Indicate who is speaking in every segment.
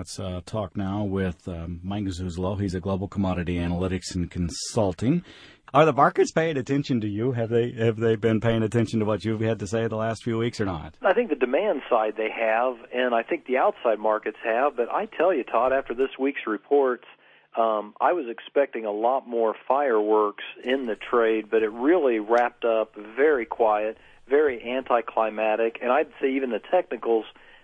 Speaker 1: Let's talk now with Mike Zuzolo. He's a global commodity analytics and consulting. Are the markets paying attention to you? Have they been paying attention to what you've had to say the last few weeks or not?
Speaker 2: I think the demand side they have, and I think the outside markets have. But I tell you, Todd, after this week's reports, I was expecting a lot more fireworks in the trade, but it really wrapped up very quiet, very anticlimactic, and I'd say even the technicals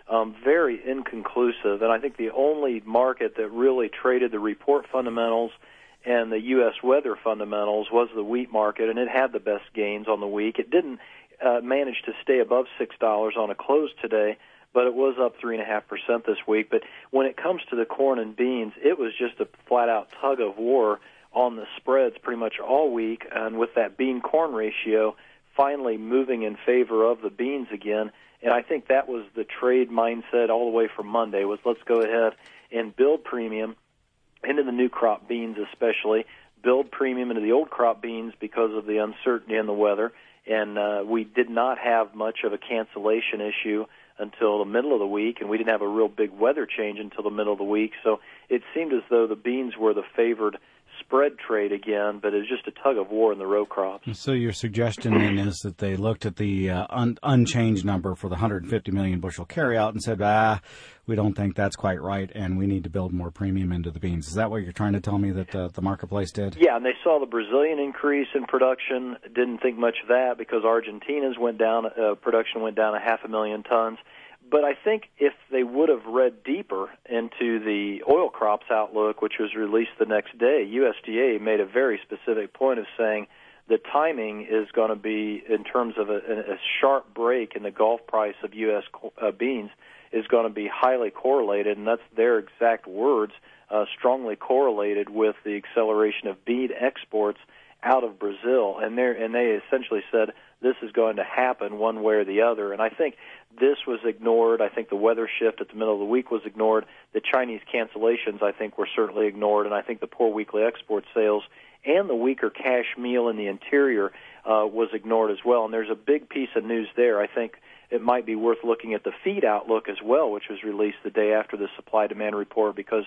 Speaker 2: very inconclusive. And I think the only market that really traded the report fundamentals and the U.S. weather fundamentals was the wheat market, and it had the best gains on the week. It didn't manage to stay above $6 on a close today, but it was up 3.5% this week. But when it comes to the corn and beans, it was just a flat-out tug of war on the spreads pretty much all week, and with that bean-corn ratio finally moving in favor of the beans again. And I think that was the trade mindset all the way from Monday, was let's go ahead and build premium into the new crop beans especially, build premium into the old crop beans because of the uncertainty in the weather. And we did not have much of a cancellation issue until the middle of the week, and we didn't have a real big weather change until the middle of the week. So it seemed as though the beans were the favored spread trade again, but it was just a tug of war in the row crops.
Speaker 1: So your suggestion then is that they looked at the unchanged number for the 150 million bushel carryout and said, we don't think that's quite right, and we need to build more premium into the beans. Is that what you're trying to tell me that the marketplace did?
Speaker 2: Yeah, and they saw the Brazilian increase in production, didn't think much of that because Argentina's production went down 500,000 tons. But I think if they would have read deeper into the oil crops outlook, which was released the next day, USDA made a very specific point of saying the timing is going to be, in terms of a sharp break in the Gulf price of U.S. beans, is going to be highly correlated, and that's their exact words, strongly correlated with the acceleration of bean exports out of Brazil. And they essentially said this is going to happen one way or the other. And I think this was ignored. I think the weather shift at the middle of the week was ignored. The Chinese cancellations, I think, were certainly ignored. And I think the poor weekly export sales and the weaker cash meal in the interior was ignored as well. And there's a big piece of news there. I think it might be worth looking at the feed outlook as well, which was released the day after the supply-demand report, because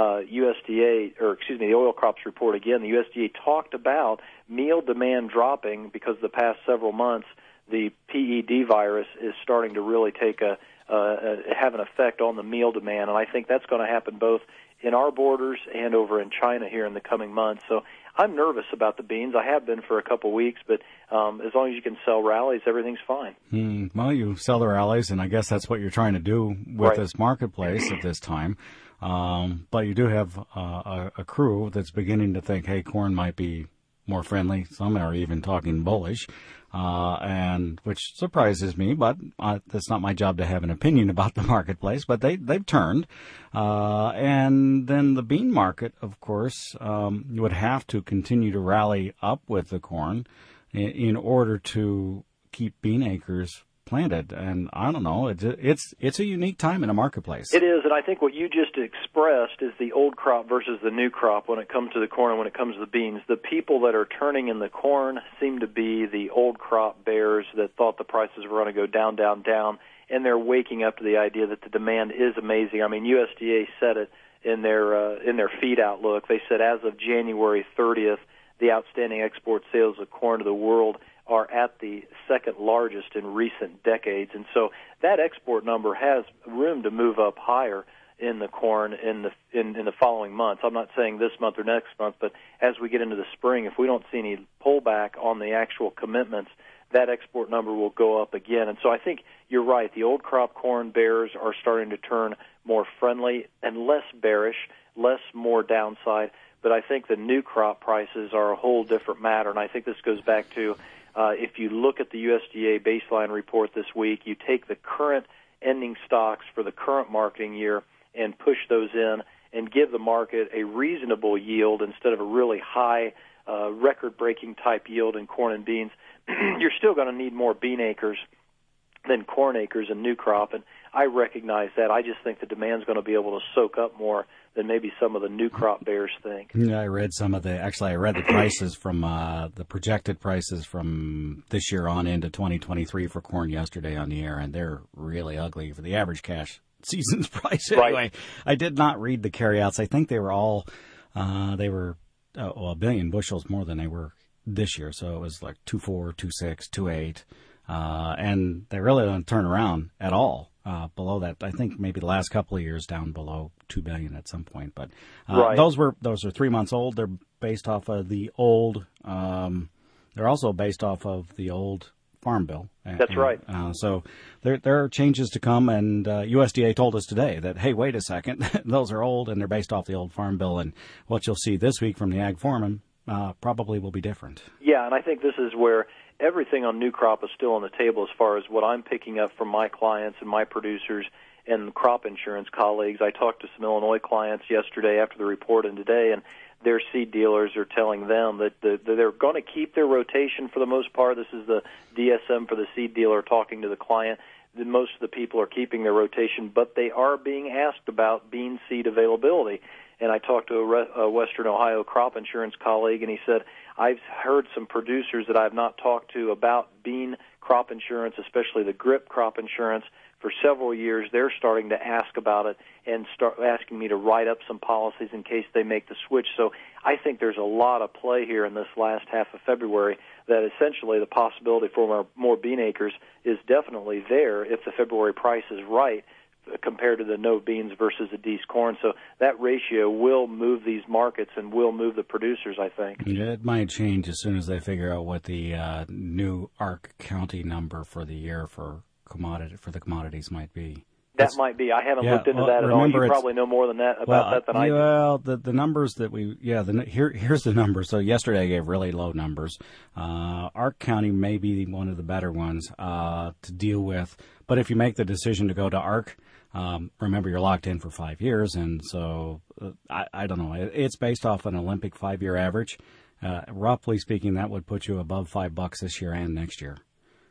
Speaker 2: the oil crops report again, the USDA talked about meal demand dropping because the past several months the PED virus is starting to really have an effect on the meal demand, and I think that's going to happen both in our borders and over in China here in the coming months. So I'm nervous about the beans. I have been for a couple weeks, but as long as you can sell rallies, everything's fine.
Speaker 1: Well, you sell the rallies, and I guess that's what you're trying to do with this marketplace at this time. But you do have a crew that's beginning to think, hey, corn might be more friendly. Some are even talking bullish, and which surprises me, but that's not my job to have an opinion about the marketplace. But they've turned, and then the bean market, of course, would have to continue to rally up with the corn in order to keep bean acres planted. And I don't know, it's a unique time in a marketplace.
Speaker 2: It is, and I think what you just expressed is the old crop versus the new crop when it comes to the corn and when it comes to the beans. The people that are turning in the corn seem to be the old crop bears that thought the prices were going to go down, down, down, and they're waking up to the idea that the demand is amazing. I mean, USDA said it in their feed outlook. They said as of January 30th, the outstanding export sales of corn to the world are at the second largest in recent decades. And so that export number has room to move up higher in the corn in the following months. I'm not saying this month or next month, but as we get into the spring, if we don't see any pullback on the actual commitments, that export number will go up again. And so I think you're right. The old crop corn bears are starting to turn more friendly and less bearish, more downside. But I think the new crop prices are a whole different matter. And I think this goes back to if you look at the USDA baseline report this week, you take the current ending stocks for the current marketing year and push those in and give the market a reasonable yield instead of a really high record-breaking type yield in corn and beans. You're still going to need more bean acres than corn acres in new crop, and I recognize that. I just think the demand's going to be able to soak up more than maybe some of the new crop bears think.
Speaker 1: Yeah, I read the prices from the projected prices from this year on into 2023 for corn yesterday on the air, and they're really ugly. For the average cash season's price anyway.
Speaker 2: Right.
Speaker 1: I did not read the carryouts. I think they were all, a billion bushels more than they were this year. So it was like 2.4, 2.6, 2.8. And they really don't turn around at all below that. I think maybe the last couple of years down below 2 billion at some point. But
Speaker 2: right.
Speaker 1: those are 3 months old. They're based off of the old. They're also based off of the old Farm Bill.
Speaker 2: That's right.
Speaker 1: So there are changes to come, and USDA told us today that, hey, wait a second, those are old, and they're based off the old Farm Bill, and what you'll see this week from the Ag Foreman probably will be different.
Speaker 2: Yeah, and I think this is where everything on new crop is still on the table as far as what I'm picking up from my clients and my producers and crop insurance colleagues. I talked to some Illinois clients yesterday after the report and today, and their seed dealers are telling them that they're going to keep their rotation for the most part. This is the DSM for the seed dealer talking to the client. Most of the people are keeping their rotation, but they are being asked about bean seed availability. And I talked to a Western Ohio crop insurance colleague, and he said, I've heard some producers that I've not talked to about bean crop insurance, especially the GRIP crop insurance, for several years. They're starting to ask about it and start asking me to write up some policies in case they make the switch. So I think there's a lot of play here in this last half of February that essentially the possibility for more bean acres is definitely there if the February price is right compared to the no beans versus the D's corn. So that ratio will move these markets and will move the producers, I think.
Speaker 1: It might change as soon as they figure out what the new Ark County number for the year for the commodities might be.
Speaker 2: That might be. I haven't looked into that at all. You probably know more than that about that than I do.
Speaker 1: Well, the numbers that here's the numbers. So yesterday I gave really low numbers. Ark County may be one of the better ones to deal with. But if you make the decision to go to Ark, remember you're locked in for 5 years, and so I don't know. It's based off an Olympic 5-year average. Roughly speaking, that would put you above $5 this year and next year.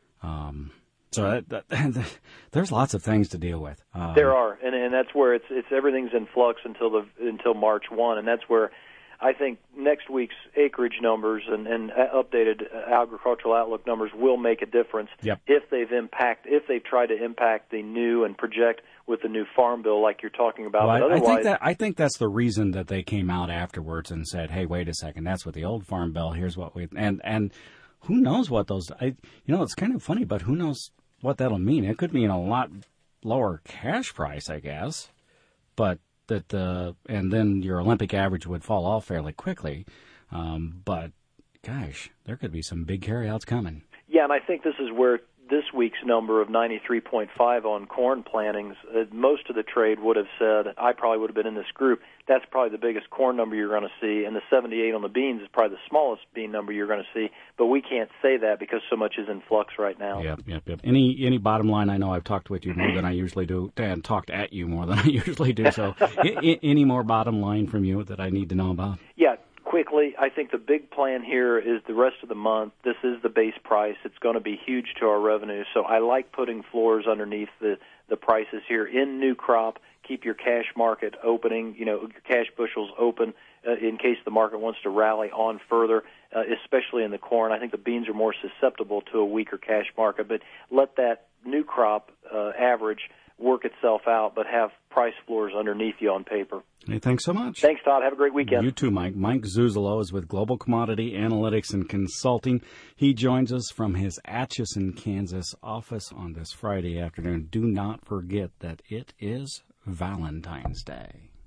Speaker 1: So there's lots of things to deal with.
Speaker 2: There are, and that's where it's everything's in flux until March 1, and that's where I think next week's acreage numbers and updated agricultural outlook numbers will make a difference.
Speaker 1: Yep.
Speaker 2: If they've tried to impact the new and project with the new Farm Bill like you're talking about.
Speaker 1: Well,
Speaker 2: but otherwise,
Speaker 1: I think that's the reason that they came out afterwards and said, "Hey, wait a second, that's what the old Farm Bill. Here's what we and who knows what those. It's kind of funny, but who knows what that'll mean? It could mean a lot lower cash price, I guess, but and then your Olympic average would fall off fairly quickly. But gosh, there could be some big carryouts coming.
Speaker 2: Yeah, and I think this is where this week's number of 93.5 on corn plantings, most of the trade would have said, I probably would have been in this group, that's probably the biggest corn number you're going to see, and the 78 on the beans is probably the smallest bean number you're going to see, but we can't say that because so much is in flux right now.
Speaker 1: Yep. Any bottom line? I know I've talked with you more than I usually do, and talked at you more than I usually do, so any more bottom line from you that I need to know about?
Speaker 2: Yeah. Quickly, I think the big plan here is the rest of the month. This is the base price. It's going to be huge to our revenue. So I like putting floors underneath the prices here in new crop. Keep your cash market opening, your cash bushels open in case the market wants to rally on further, especially in the corn. I think the beans are more susceptible to a weaker cash market, but let that new crop average work itself out, but have price floors underneath you on paper.
Speaker 1: Hey, thanks so much.
Speaker 2: Thanks, Todd. Have a great weekend.
Speaker 1: You too, Mike. Mike Zuzolo is with Global Commodity Analytics and Consulting. He joins us from his Atchison, Kansas office on this Friday afternoon. Do not forget that it is Valentine's Day.